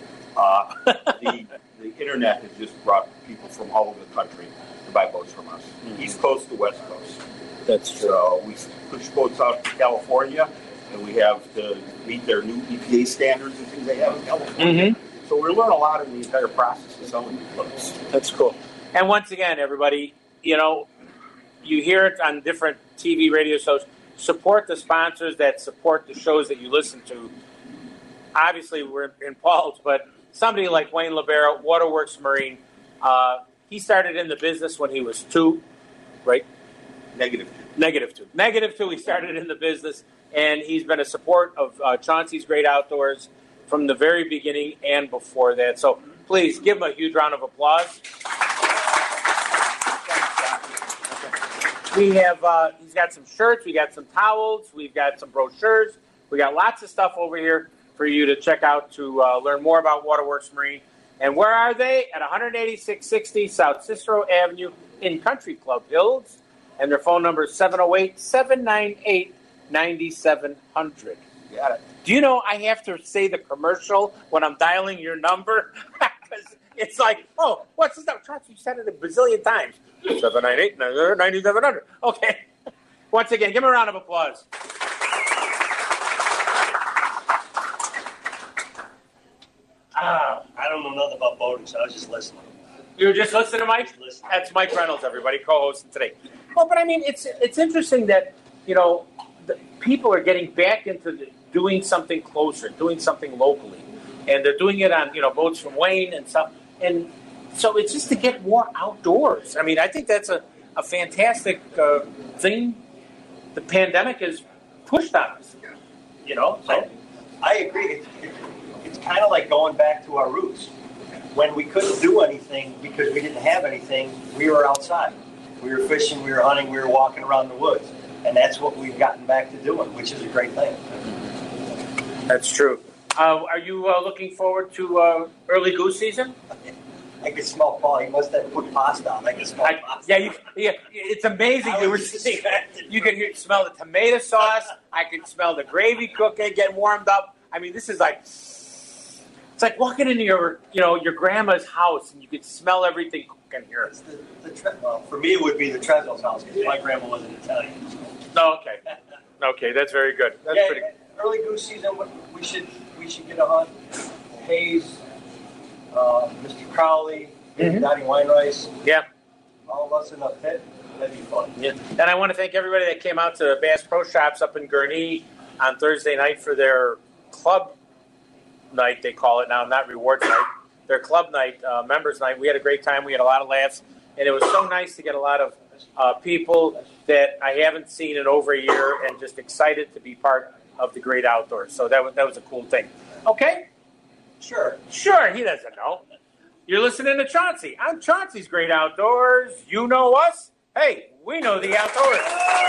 The internet has just brought people from all over the country to buy boats from us, East Coast to West Coast. That's true. So we push boats out to California, and we have to meet their new EPA standards and things they have in California. Mm-hmm. So we learn a lot in the entire process of selling these boats. That's cool. And once again, everybody, you hear it on different TV, radio shows. Support the sponsors that support the shows that you listen to. Obviously, we're in Paul's, but somebody like Wayne Libero, Waterworks Marine, he started in the business when he was 2, right? Negative 2. He started in the business, and he's been a support of Chauncey's Great Outdoors from the very beginning and before that. So please give him a huge round of applause. We have, he's got some shirts, we got some towels, we've got some brochures, we got lots of stuff over here for you to check out to learn more about Waterworks Marine. And where are they? At 18660 South Cicero Avenue in Country Club Hills. And their phone number is 708-798-9700. Got it. Do you know I have to say the commercial when I'm dialing your number? Because it's like, oh, what's this number? You said it a bazillion times. 798-9700. Okay. Once again, give him a round of applause. I don't know nothing about boating, so I was just listening. You were just listening to Mike? That's Mike Reynolds, everybody, co-hosting today. Well, but I mean, it's interesting that, the people are getting back into doing something closer, doing something locally. And they're doing it on, boats from Wayne and stuff. And so it's just to get more outdoors. I mean, I think that's a fantastic thing the pandemic has pushed on us. So I agree. It's kind of like going back to our roots. When we couldn't do anything because we didn't have anything, we were outside. We were fishing, we were hunting, we were walking around the woods. And that's what we've gotten back to doing, which is a great thing. That's true. Are you looking forward to early goose season? I can smell Paul. He must have put pasta on. I can smell pasta. Yeah, it's amazing. You can smell the tomato sauce. I can smell the gravy cooking, getting warmed up. I mean, this is like, it's like walking into your grandma's house and you can smell everything cooking here. Well, for me, it would be the Trezzo's house because my grandma wasn't Italian. Oh, okay. Okay, that's very good. That's yeah, pretty good. Early goose season, we should get a hunt. Hayes, Mr. Crowley, Dottie Weinreis. Yeah. All of us in a pit. That'd be fun. Yeah. And I want to thank everybody that came out to Bass Pro Shops up in Gurnee on Thursday night for their club night, they call it now, not rewards night. Their club night, members night. We had a great time. We had a lot of laughs. And it was so nice to get a lot of people that I haven't seen in over a year and just excited to be part of the great outdoors. So that was a cool thing. Okay? Sure. Sure, he doesn't know. You're listening to Chauncey. I'm Chauncey's Great Outdoors. You know us. Hey, we know the outdoors.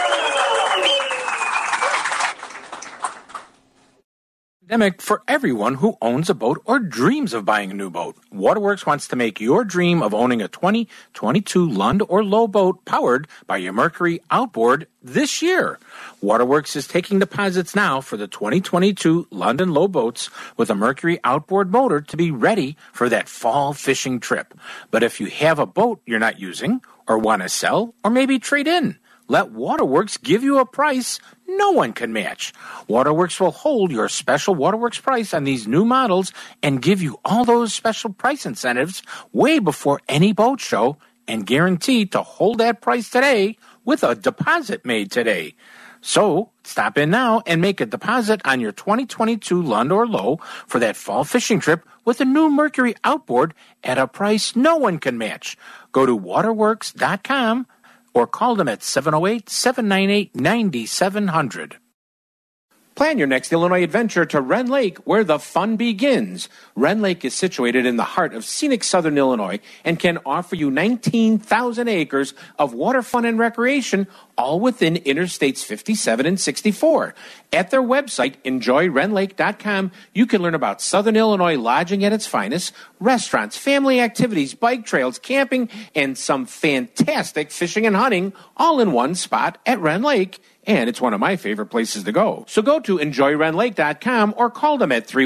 Pandemic for everyone who owns a boat or dreams of buying a new boat. Waterworks wants to make your dream of owning a 2022 Lund or Low boat powered by your Mercury outboard this year. Waterworks is taking deposits now for the 2022 Lund and Low boats with a Mercury outboard motor to be ready for that fall fishing trip. But if you have a boat you're not using or want to sell or maybe trade in, let Waterworks give you a price no one can match. Waterworks will hold your special Waterworks price on these new models and give you all those special price incentives way before any boat show and guaranteed to hold that price today with a deposit made today. So stop in now and make a deposit on your 2022 Lund or Low for that fall fishing trip with a new Mercury outboard at a price no one can match. Go to waterworks.com or call them at 708-798-9700. Plan your next Illinois adventure to Wren Lake, where the fun begins. Wren Lake is situated in the heart of scenic southern Illinois and can offer you 19,000 acres of water fun and recreation, all within Interstates 57 and 64. At their website, enjoywrenlake.com, you can learn about southern Illinois lodging at its finest, restaurants, family activities, bike trails, camping, and some fantastic fishing and hunting, all in one spot at Wren Lake. And it's one of my favorite places to go. So go to enjoywrenlake.com or call them at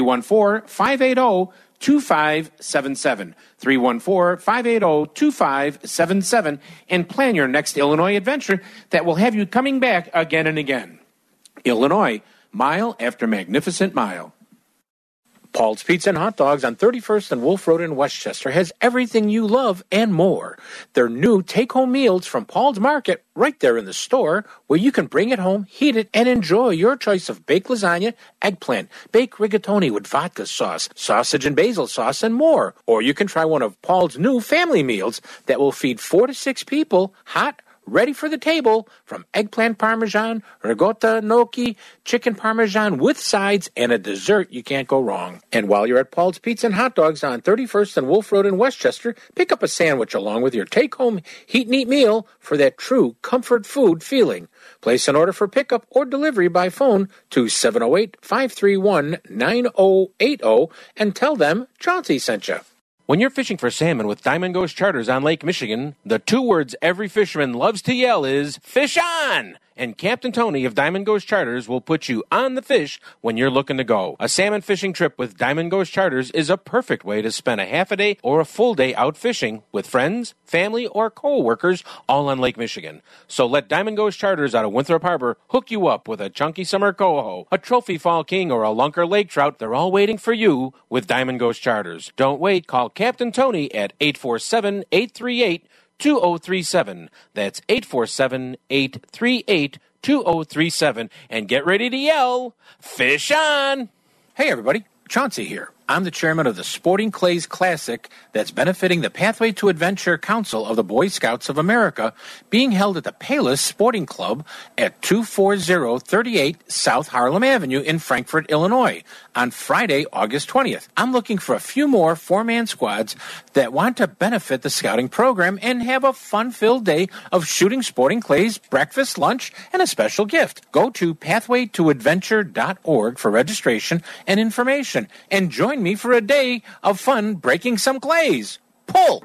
314-580-2577. 314-580-2577 and plan your next Illinois adventure that will have you coming back again and again. Illinois, mile after magnificent mile. Paul's Pizza and Hot Dogs on 31st and Wolf Road in Westchester has everything you love and more. Their new take-home meals from Paul's Market right there in the store where you can bring it home, heat it, and enjoy your choice of baked lasagna, eggplant, baked rigatoni with vodka sauce, sausage and basil sauce, and more. Or you can try one of Paul's new family meals that will feed 4 to 6 people, hot, ready for the table, from eggplant parmesan, ricotta gnocchi, chicken parmesan with sides, and a dessert you can't go wrong. And while you're at Paul's Pizza and Hot Dogs on 31st and Wolf Road in Westchester, pick up a sandwich along with your take-home heat and eat meal for that true comfort food feeling. Place an order for pickup or delivery by phone to 708-531-9080 and tell them Chauncey sent you. When you're fishing for salmon with Diamond Ghost Charters on Lake Michigan, the 2 words every fisherman loves to yell is, "Fish on!" And Captain Tony of Diamond Ghost Charters will put you on the fish when you're looking to go. A salmon fishing trip with Diamond Ghost Charters is a perfect way to spend a half a day or a full day out fishing with friends, family, or co-workers all on Lake Michigan. So let Diamond Ghost Charters out of Winthrop Harbor hook you up with a chunky summer coho, a trophy fall king, or a lunker lake trout. They're all waiting for you with Diamond Ghost Charters. Don't wait. Call Captain Tony at 847-838-2037. That's 847-838-2037. And get ready to yell, "Fish on!" Hey, everybody. Chauncey here. I'm the chairman of the Sporting Clays Classic that's benefiting the Pathway to Adventure Council of the Boy Scouts of America, being held at the Palos Sporting Club at 24038 South Harlem Avenue in Frankfort, Illinois, on Friday, August 20th. I'm looking for a few more 4-man squads that want to benefit the scouting program and have a fun-filled day of shooting sporting clays, breakfast, lunch, and a special gift. Go to pathwaytoadventure.org for registration and information, and join me for a day of fun breaking some clays. Pull!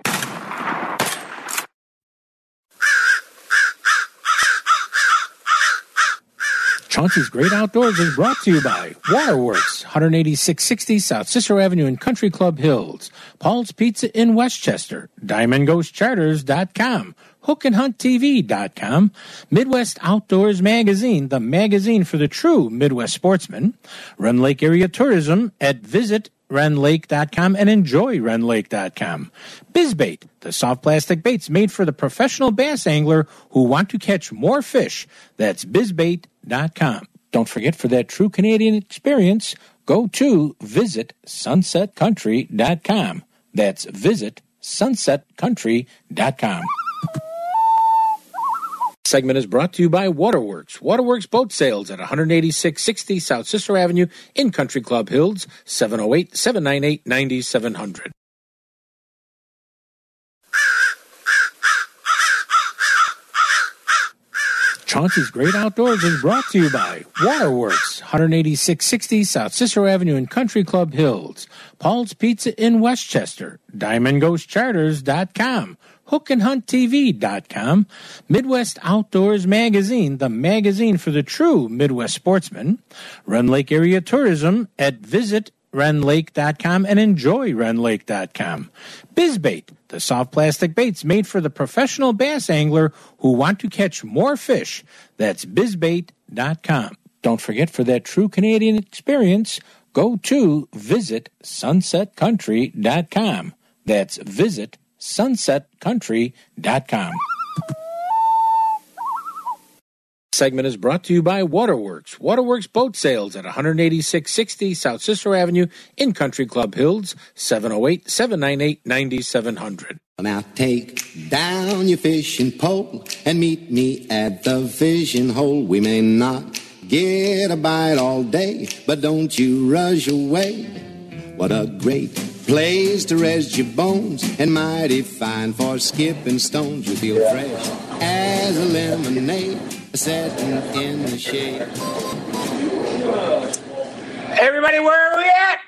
Chauncey's Great Outdoors is brought to you by Waterworks, 18660 South Cicero Avenue in Country Club Hills, Paul's Pizza in Westchester, DiamondGhostCharters.com, HookandHuntTV.com, Midwest Outdoors Magazine, the magazine for the true Midwest sportsman, Rend Lake Area Tourism at visitRendLake.com and enjoyRendLake.com. BizBait, the soft plastic baits made for the professional bass angler who want to catch more fish. That's BizBait.com. Don't forget, for that true Canadian experience, go to visitSunsetCountry.com. That's visitSunsetCountry.com. Segment is brought to you by Waterworks. Waterworks Boat Sales at 18660 South Cicero Avenue in Country Club Hills, 708-798-9700. Chauncey's Great Outdoors is brought to you by Waterworks, 18660 South Cicero Avenue in Country Club Hills, Paul's Pizza in Westchester, DiamondGhostCharters.com, HookandHuntTV.com, Midwest Outdoors Magazine, the magazine for the true Midwest sportsman, Rend Lake Area Tourism at visitRendLake.com and enjoyRendLake.com. BizBait, the soft plastic baits made for the professional bass angler who want to catch more fish. That's BizBait.com. Don't forget, for that true Canadian experience, go to visitSunsetCountry.com. That's visitSunsetCountry.com. Segment is brought to you by Waterworks. Waterworks Boat Sales at 18660 South Cicero Avenue in Country Club Hills, 708-798-9700. Now take down your fishing pole and meet me at the fishing hole. We may not get a bite all day, but don't you rush away. What a great place to rest your bones, and mighty fine for skipping stones. You feel fresh as a lemonade, sitting in the shade. Everybody, where are we at?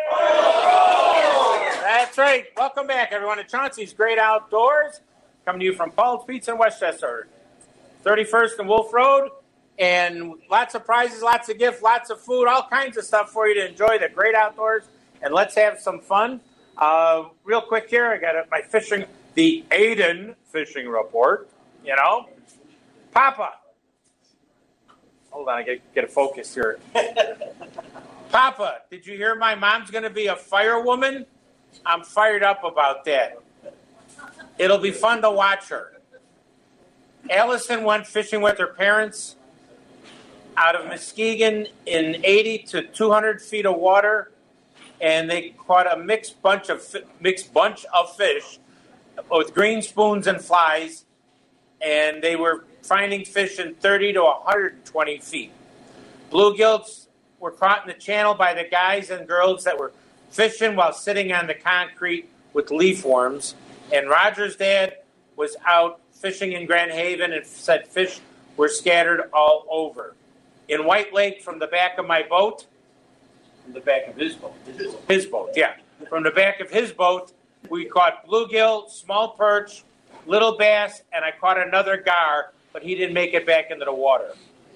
That's right. Welcome back, everyone, to Chauncey's Great Outdoors. Coming to you from Paul's Pizza in Westchester, 31st and Wolf Road. And lots of prizes, lots of gifts, lots of food, all kinds of stuff for you to enjoy the great outdoors. And let's have some fun. Real quick here, I got my fishing, the Aiden fishing report, you know. Papa. Hold on, I get a focus here. Papa, did you hear my mom's going to be a firewoman? I'm fired up about that. It'll be fun to watch her. Allison went fishing with her parents out of Muskegon in 80 to 200 feet of water, and they caught a mixed bunch of fish with green spoons and flies, and they were finding fish in 30 to 120 feet. Bluegills were caught in the channel by the guys and girls that were fishing while sitting on the concrete with leaf worms. And Roger's dad was out fishing in Grand Haven and said fish were scattered all over. In White Lake, from the back of my boat, from the back of his boat. His boat, yeah. From the back of his boat, we caught bluegill, small perch, little bass, and I caught another gar, but he didn't make it back into the water.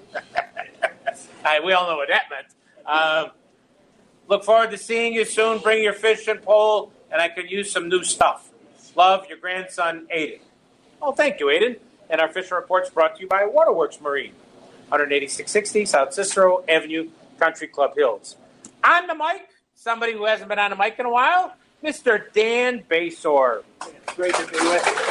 We all know what that meant. Look forward to seeing you soon. Bring your fishing pole, and I could use some new stuff. Love, your grandson, Aiden. Oh, thank you, Aiden. And our fishing report's brought to you by Waterworks Marine, 18660 South Cicero Avenue, Country Club Hills. On the mic, somebody who hasn't been on the mic in a while, Mr. Dan Basor. It's great to be with you.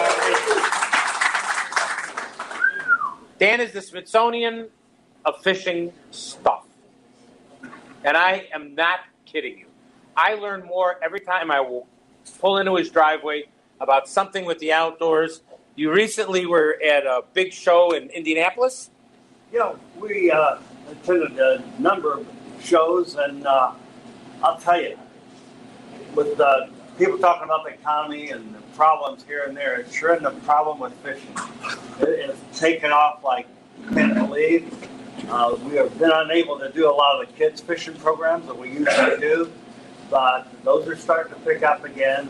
Dan is the Smithsonian of fishing stuff. And I am not kidding you. I learn more every time I will pull into his driveway about something with the outdoors. You recently were at a big show in Indianapolis? Yeah, we attended a number of shows, and I'll tell you, with people talking about the economy and the problems here and there, it's sure isn't a problem with fishing. It's taken off like you can't believe. We have been unable to do a lot of the kids' fishing programs that we usually do, but those are starting to pick up again.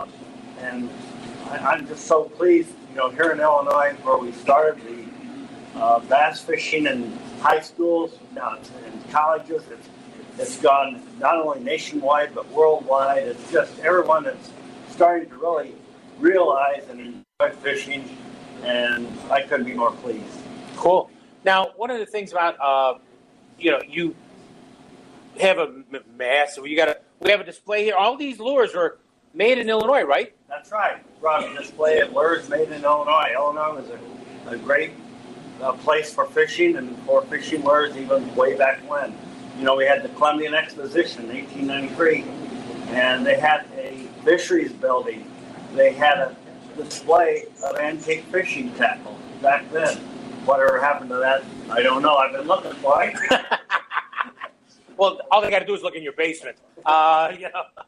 And I'm just so pleased, here in Illinois, where we started, bass fishing in high schools, now in colleges. It's gone not only nationwide but worldwide. It's just everyone that's starting to really realize and enjoy fishing, and I couldn't be more pleased. Cool. Now, one of the things about you have a mass. We have a display here. All these lures were made in Illinois, right? That's right. Brought a display of lures made in Illinois. Illinois was a great place for fishing and for fishing lures even way back when. We had the Columbian Exposition in 1893, and they had a fisheries building. They had a display of antique fishing tackle back then. Whatever happened to that, I don't know. I've been looking for it. Well, all they got to do is look in your basement. But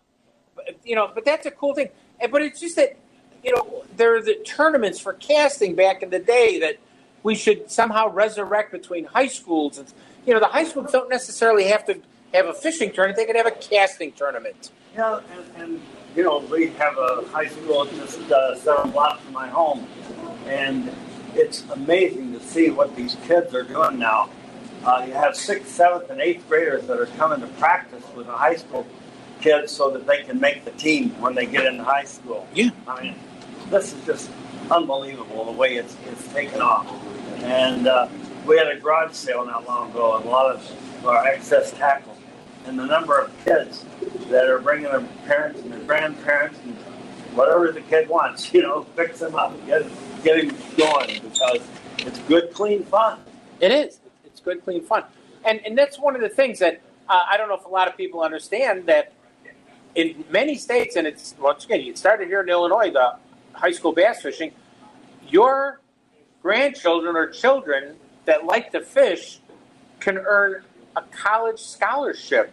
that's a cool thing. But it's just that, there are the tournaments for casting back in the day that we should somehow resurrect between high schools. And, the high schools don't necessarily have to have a fishing tournament. They could have a casting tournament. Yeah, and we have a high school just 7 blocks from my home. And it's amazing to see what these kids are doing now. You have 6th, 7th, and 8th graders that are coming to practice with the high school kids so that they can make the team when they get into high school. Yeah. I mean, this is just unbelievable the way it's taken off. And we had a garage sale not long ago, and a lot of our excess tackle. And the number of kids that are bringing their parents and their grandparents and whatever the kid wants, fix them up, get him going, because it's good, clean fun. It is. It's good, clean fun. And that's one of the things that I don't know if a lot of people understand, that in many states, and it's, once again, it started here in Illinois, the high school bass fishing, your grandchildren or children that like to fish can earn a college scholarship.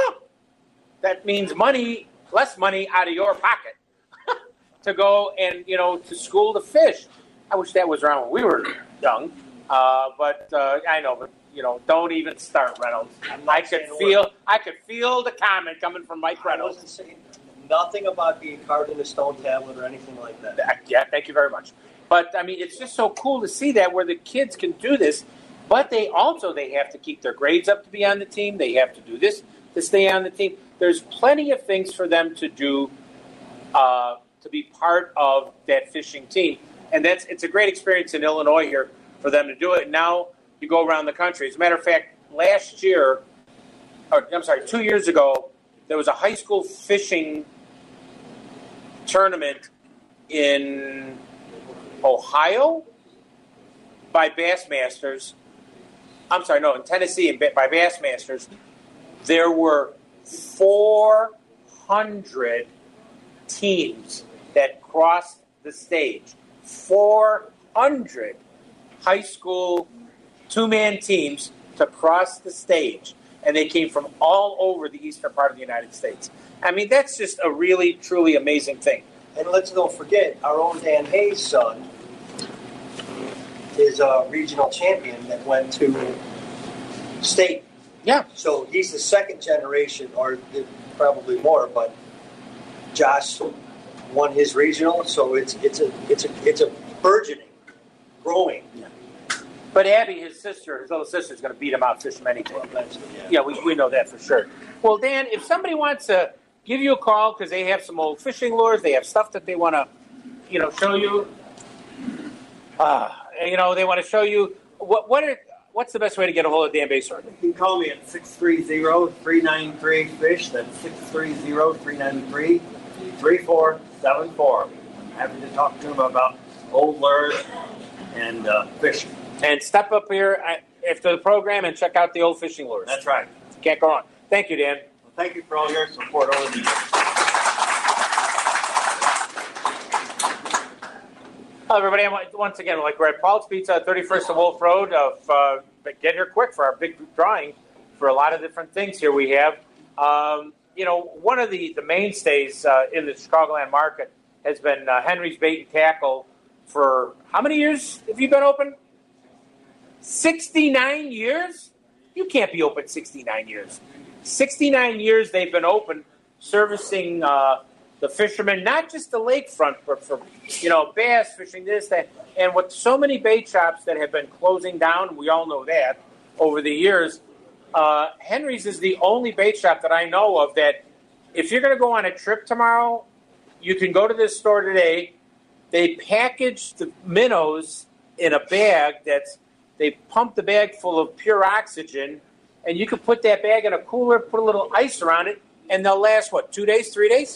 That means less money out of your pocket to go and, to school to fish. I wish that was around when we were young. But I know, but don't even start, Reynolds. I could feel the comment coming from Mike Reynolds. I wasn't saying nothing about being carved in a stone tablet or anything like that. Yeah, thank you very much. But I mean, it's just so cool to see that where the kids can do this, but they have to keep their grades up to be on the team. They have to do this to stay on the team. There's plenty of things for them to do to be part of that fishing team, and it's a great experience in Illinois here for them to do it. Now you go around the country. As a matter of fact, 2 years ago, there was a high school fishing tournament in Ohio by Bassmasters. In Tennessee by Bassmasters. There were 400 teams that crossed the stage. 400 high school two-man teams to cross the stage. And they came from all over the eastern part of the United States. I mean, that's just a really, truly amazing thing. And let's don't forget, our own Dan Hayes' son is a regional champion that went to state. Yeah. So he's the second generation, or probably more, but Josh won his regional, so it's a burgeoning, growing. Yeah. But Abby, his little sister, is going to beat him out, fish him anything. Yeah, we know that for sure. Well, Dan, if somebody wants to give you a call because they have some old fishing lures, they have stuff that they want to, show you. They want to show you what's the best way to get a hold of Dan Basehor? You can call me at 630-393-FISH. That's 630-393-3474. I'm happy to talk to him about old lures and fishing. And step up here after the program and check out the old fishing lures. That's right. Can't go wrong. Thank you, Dan. Well, thank you for all your support over the years. Hello, everybody. Once again, we're at Paul's Pizza, 31st and Wolf Road. Get here quick for our big drawing for a lot of different things here we have. One of the mainstays in the Chicagoland market has been Henry's Bait and Tackle. For how many years have you been open? 69 years? You can't be open 69 years. 69 years they've been open, servicing the fishermen, not just the lakefront, but for, bass fishing, this, that. And with so many bait shops that have been closing down, we all know that, over the years, Henry's is the only bait shop that I know of that if you're going to go on a trip tomorrow, you can go to this store today. They package the minnows in a bag they pump the bag full of pure oxygen, and you can put that bag in a cooler, put a little ice around it, and they'll last, 2 days, 3 days?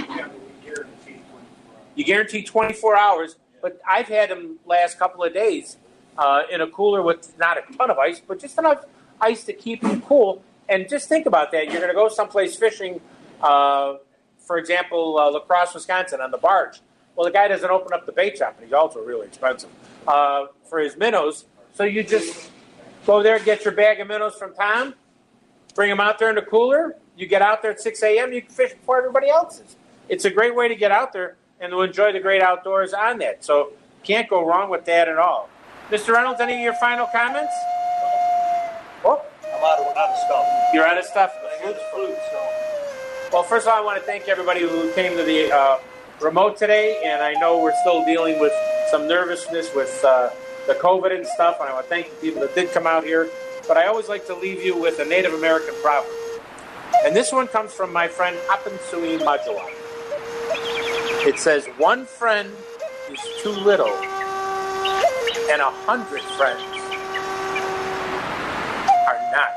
You guarantee 24 hours, but I've had them last couple of days in a cooler with not a ton of ice, but just enough ice to keep them cool. And just think about that. You're going to go someplace fishing, for example, La Crosse, Wisconsin, on the barge. Well, the guy doesn't open up the bait shop, and he's also really expensive for his minnows. So you just go there, get your bag of minnows from Tom, bring them out there in the cooler. You get out there at 6 a.m., you can fish before everybody else is. It's a great way to get out there and to enjoy the great outdoors on that. So can't go wrong with that at all. Mr. Reynolds, any of your final comments? Oh, I'm out of stuff. You're out of stuff? Well, first of all, I want to thank everybody who came to the remote today, and I know we're still dealing with some nervousness with the COVID and stuff, and I want to thank the people that did come out here. But I always like to leave you with a Native American proverb. And this one comes from my friend Hapan Sui Majula. It says, 1 friend is too little, and 100 friends are not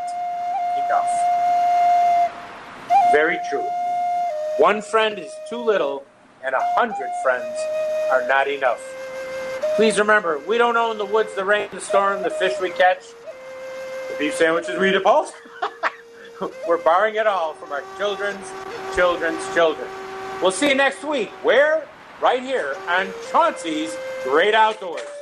enough. Very true. 1 friend is too little, and 100 friends are not enough. Please remember, we don't own the woods, the rain, the storm, the fish we catch, the beef sandwiches we deposit. We're borrowing it all from our children's children's children. We'll see you next week. Where? Right here on Chauncey's Great Outdoors.